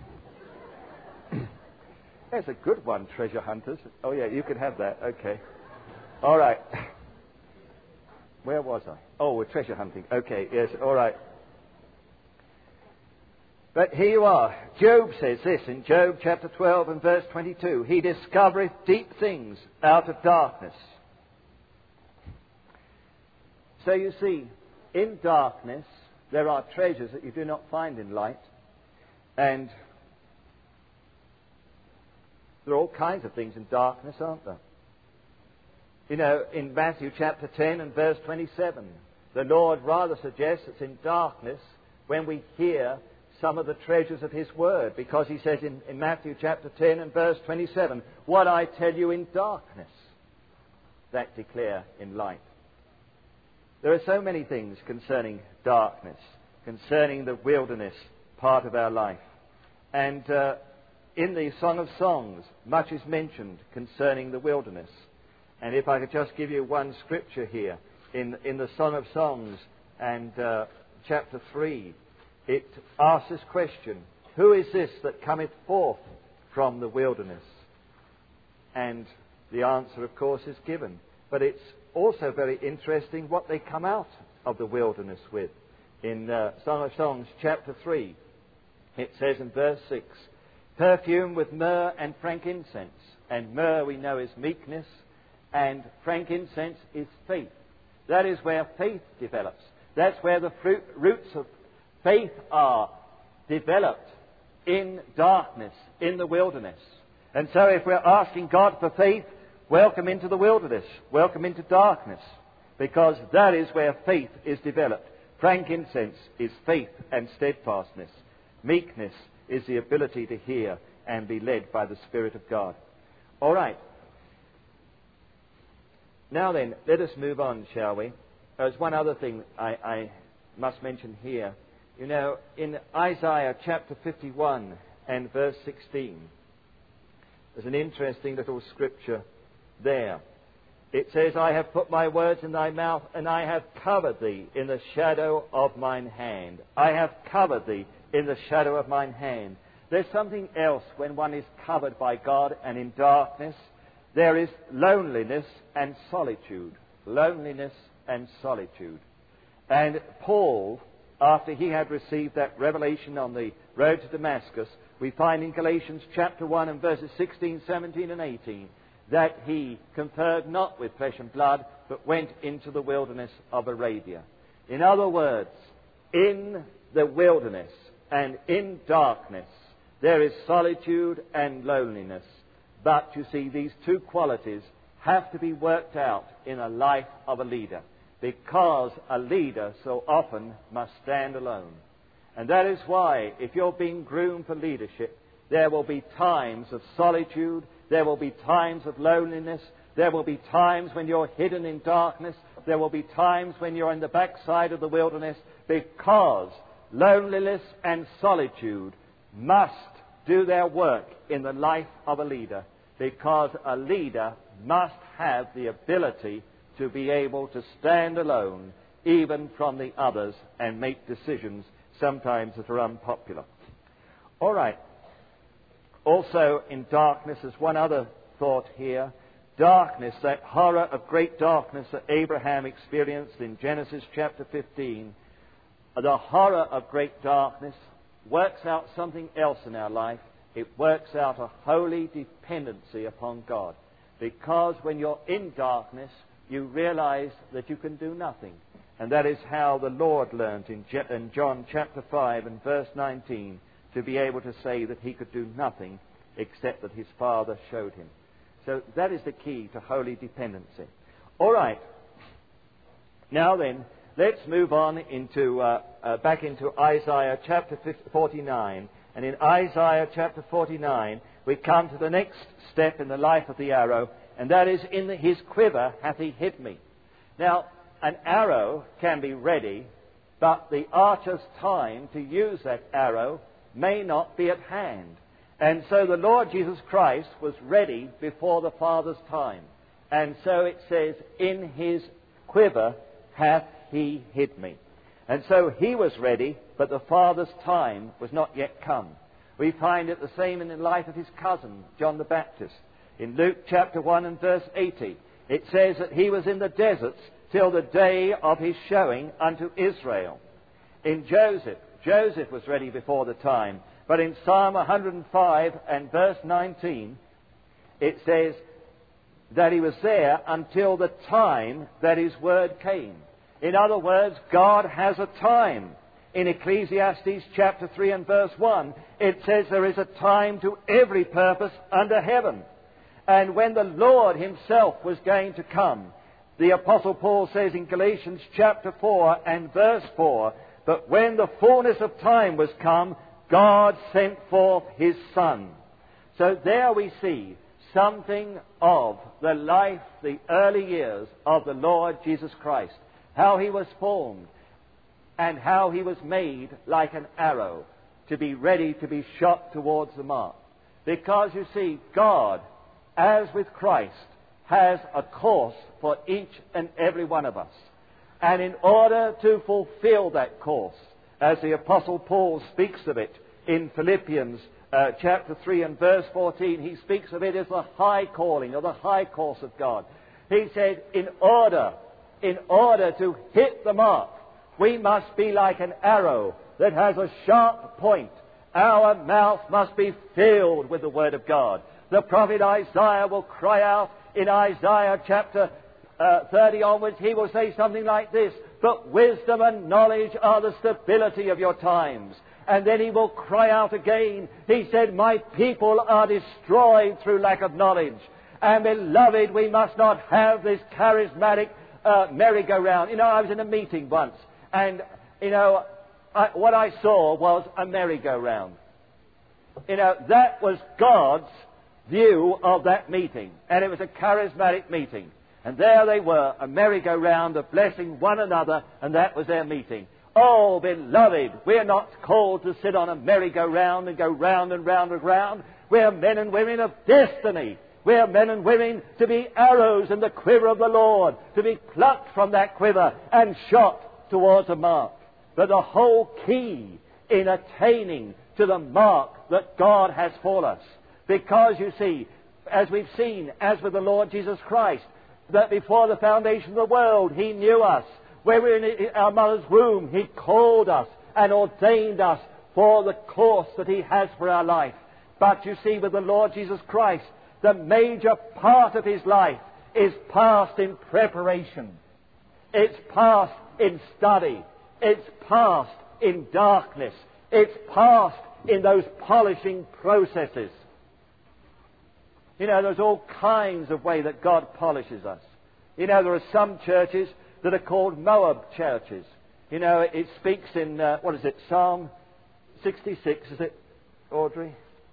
That's a good one, treasure hunters. Oh yeah, you can have that. Okay. All right. Where was I? Oh, we're treasure hunting. Okay, yes, all right. But here you are. Job says this in Job chapter 12 and verse 22. He discovereth deep things out of darkness. So you see, in darkness, there are treasures that you do not find in light. And there are all kinds of things in darkness, aren't there? You know, in Matthew chapter 10 and verse 27, the Lord rather suggests it's in darkness when we hear some of the treasures of His Word, because He says in Matthew chapter 10 and verse 27, what I tell you in darkness, that declare in light. There are so many things concerning darkness, concerning the wilderness part of our life. And in the Song of Songs, much is mentioned concerning the wilderness. And if I could just give you one scripture here, in the Song of Songs and chapter 3, it asks this question, who is this that cometh forth from the wilderness? And the answer, of course, is given. But it's also very interesting what they come out of the wilderness with. In Song of Songs, chapter 3, it says in verse 6, perfume with myrrh and frankincense. And myrrh, we know, is meekness, and frankincense is faith. That is where faith develops. That's where the roots of faith are developed in darkness, in the wilderness. And so if we're asking God for faith, welcome into the wilderness, welcome into darkness, because that is where faith is developed. Frankincense is faith and steadfastness. Meekness is the ability to hear and be led by the Spirit of God. All right. Now then, let us move on, shall we? There's one other thing I must mention here. You know, in Isaiah chapter 51 and verse 16, there's an interesting little scripture there. It says, I have put my words in thy mouth, and I have covered thee in the shadow of mine hand. I have covered thee in the shadow of mine hand. There's something else when one is covered by God and in darkness. There is loneliness and solitude. Loneliness and solitude. And Paul, after he had received that revelation on the road to Damascus, we find in Galatians chapter 1 and verses 16, 17 and 18 that he conferred not with flesh and blood, but went into the wilderness of Arabia. In other words, in the wilderness and in darkness, there is solitude and loneliness. But you see, these two qualities have to be worked out in a life of a leader, because a leader so often must stand alone. And that is why, if you're being groomed for leadership, there will be times of solitude, there will be times of loneliness, there will be times when you're hidden in darkness, there will be times when you're in the backside of the wilderness, because loneliness and solitude must do their work in the life of a leader, because a leader must have the ability to be able to stand alone, even from the others, and make decisions sometimes that are unpopular. All right. Also in darkness, there's one other thought here. Darkness, that horror of great darkness that Abraham experienced in Genesis chapter 15. The horror of great darkness works out something else in our life. It works out a holy dependency upon God. Because when you're in darkness, you realize that you can do nothing. And that is how the Lord learned in John chapter 5 and verse 19 to be able to say that he could do nothing except that his Father showed him. So that is the key to holy dependency. All right. Now then, let's move on into back into Isaiah chapter 49. And in Isaiah chapter 49, we come to the next step in the life of the arrow, and that is, in his quiver hath he hid me. Now, an arrow can be ready, but the archer's time to use that arrow may not be at hand. And so the Lord Jesus Christ was ready before the Father's time. And so it says, in his quiver hath he hid me. And so he was ready, but the Father's time was not yet come. We find it the same in the life of his cousin, John the Baptist. In Luke chapter 1 and verse 80, it says that he was in the deserts till the day of his showing unto Israel. In Joseph was ready before the time. But in Psalm 105 and verse 19, it says that he was there until the time that his word came. In other words, God has a time. In Ecclesiastes chapter 3 and verse 1, it says there is a time to every purpose under heaven. And when the Lord himself was going to come, the Apostle Paul says in Galatians chapter 4 and verse 4, but when the fullness of time was come, God sent forth his Son. So there we see something of the life, the early years of the Lord Jesus Christ. How he was formed and how he was made like an arrow to be ready to be shot towards the mark. Because you see, God, as with Christ, has a course for each and every one of us. And in order to fulfill that course, as the Apostle Paul speaks of it in Philippians chapter 3 and verse 14, he speaks of it as the high calling or the high course of God. He said, in order to hit the mark, we must be like an arrow that has a sharp point. Our mouth must be filled with the Word of God. The prophet Isaiah will cry out in Isaiah chapter 30 onwards, he will say something like this, but wisdom and knowledge are the stability of your times. And then he will cry out again, he said, my people are destroyed through lack of knowledge. And beloved, we must not have this charismatic merry-go-round. I was in a meeting once, and, what I saw was a merry-go-round. That was God's view of that meeting, and it was a charismatic meeting. And there they were, a merry-go-round of blessing one another, and that was their meeting. Oh, beloved, we're not called to sit on a merry-go-round and go round and round and round. We're men and women of destiny. We're men and women to be arrows in the quiver of the Lord, to be plucked from that quiver and shot towards a mark. But the whole key in attaining to the mark that God has for us, because you see, as we've seen, as with the Lord Jesus Christ, that before the foundation of the world, He knew us. When we were in our mother's womb, He called us and ordained us for the course that He has for our life. But you see, with the Lord Jesus Christ, the major part of His life is passed in preparation. It's passed in study. It's passed in darkness. It's passed in those polishing processes. There's all kinds of way that God polishes us. There are some churches that are called Moab churches. It speaks in, Psalm 66, is it, Audrey?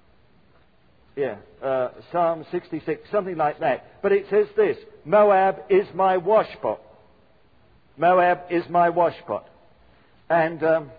Yeah, Psalm 66, something like that. But it says this, Moab is my washpot. Moab is my washpot. And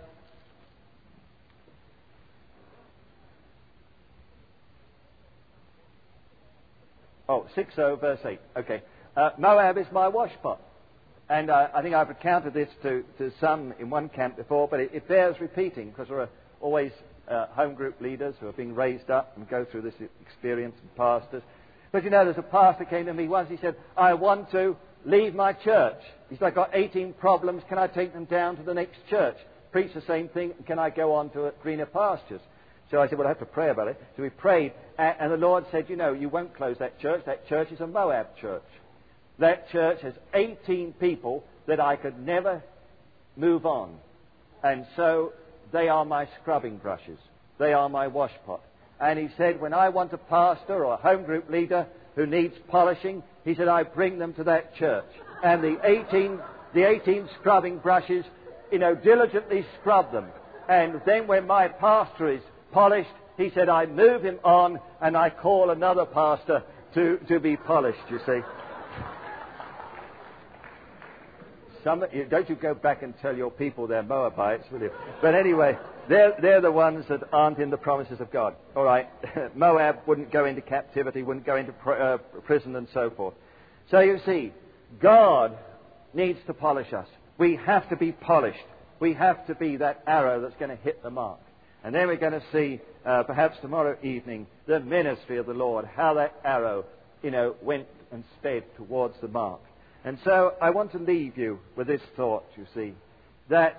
60 verse 8. Okay. Moab is my washpot. And I think I've recounted this to some in one camp before, but it bears repeating, because there are always home group leaders who are being raised up and go through this experience, and pastors. But there's a pastor came to me once, he said, I want to leave my church. He said, I've got 18 problems, can I take them down to the next church? Preach the same thing, can I go on to greener pastures? So I said, well, I have to pray about it. So we prayed, and the Lord said, you won't close that church. That church is a Moab church. That church has 18 people that I could never move on. And so they are my scrubbing brushes. They are my washpot. And he said, when I want a pastor or a home group leader who needs polishing, he said, I bring them to that church. And the 18 scrubbing brushes, diligently scrub them. And then when my pastor is polished, he said, I move him on and I call another pastor to be polished, you see. Don't you go back and tell your people they're Moabites, will you? But anyway, they're the ones that aren't in the promises of God. All right, Moab wouldn't go into captivity, wouldn't go into prison and so forth. So you see, God needs to polish us. We have to be polished. We have to be that arrow that's going to hit the mark. And then we're going to see, perhaps tomorrow evening, the ministry of the Lord, how that arrow, went and sped towards the mark. And so I want to leave you with this thought, you see, that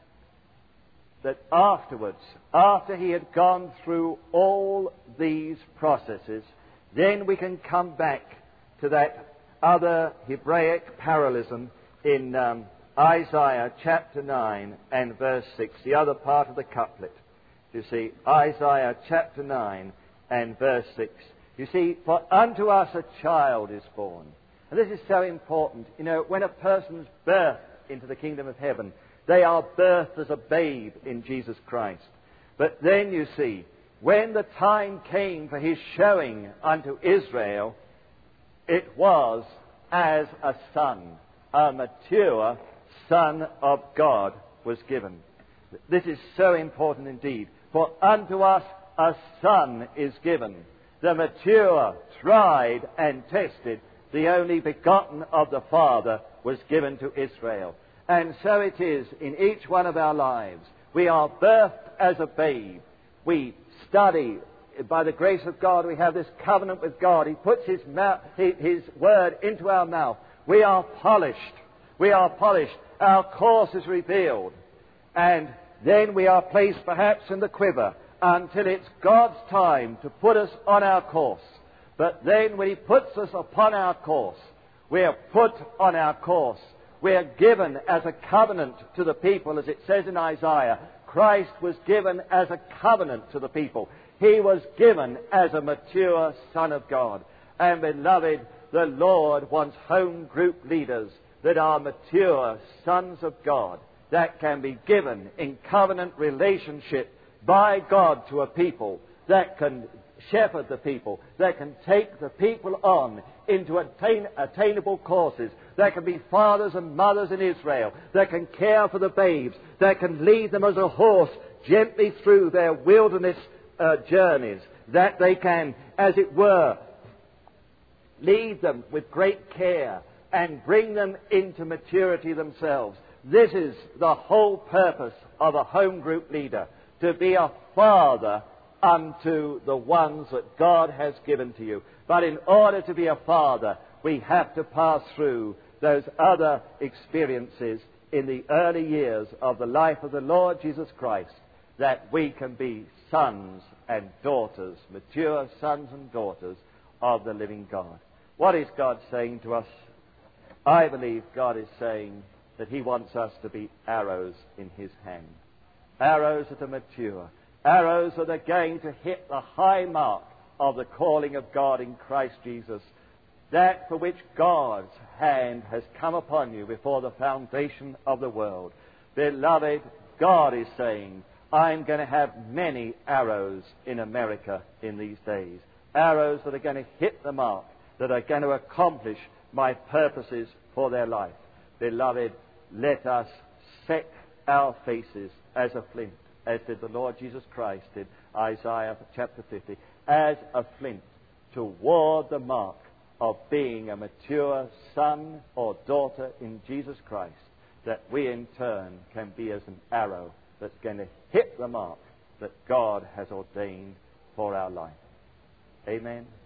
afterwards, after he had gone through all these processes, then we can come back to that other Hebraic parallelism in Isaiah chapter 9 and verse 6, the other part of the couplet. You see, Isaiah chapter 9 and verse 6. You see, for unto us a child is born. And this is so important. When a person's birthed into the kingdom of heaven, they are birthed as a babe in Jesus Christ. But then, you see, when the time came for his showing unto Israel, it was as a son, a mature Son of God was given. This is so important indeed. For unto us a son is given, the mature, tried and tested, the only begotten of the Father was given to Israel. And so it is in each one of our lives. We are birthed as a babe. We study. By the grace of God, we have this covenant with God. He puts His word into our mouth. We are polished. We are polished. Our course is revealed. And then we are placed perhaps in the quiver until it's God's time to put us on our course. But then when He puts us upon our course, we are put on our course. We are given as a covenant to the people, as it says in Isaiah. Christ was given as a covenant to the people. He was given as a mature Son of God. And beloved, the Lord wants home group leaders that are mature sons of God, that can be given in covenant relationship by God to a people, that can shepherd the people, that can take the people on into attainable courses, that can be fathers and mothers in Israel, that can care for the babes, that can lead them as a horse gently through their wilderness journeys, that they can, as it were, lead them with great care and bring them into maturity themselves. This is the whole purpose of a home group leader, to be a father unto the ones that God has given to you. But in order to be a father, we have to pass through those other experiences in the early years of the life of the Lord Jesus Christ, that we can be sons and daughters, mature sons and daughters of the living God. What is God saying to us? I believe God is saying that He wants us to be arrows in His hand. Arrows that are mature. Arrows that are going to hit the high mark of the calling of God in Christ Jesus. That for which God's hand has come upon you before the foundation of the world. Beloved, God is saying, I'm going to have many arrows in America in these days. Arrows that are going to hit the mark, that are going to accomplish my purposes for their life. Beloved, let us set our faces as a flint, as did the Lord Jesus Christ in Isaiah chapter 50, as a flint toward the mark of being a mature son or daughter in Jesus Christ, that we in turn can be as an arrow that's going to hit the mark that God has ordained for our life. Amen.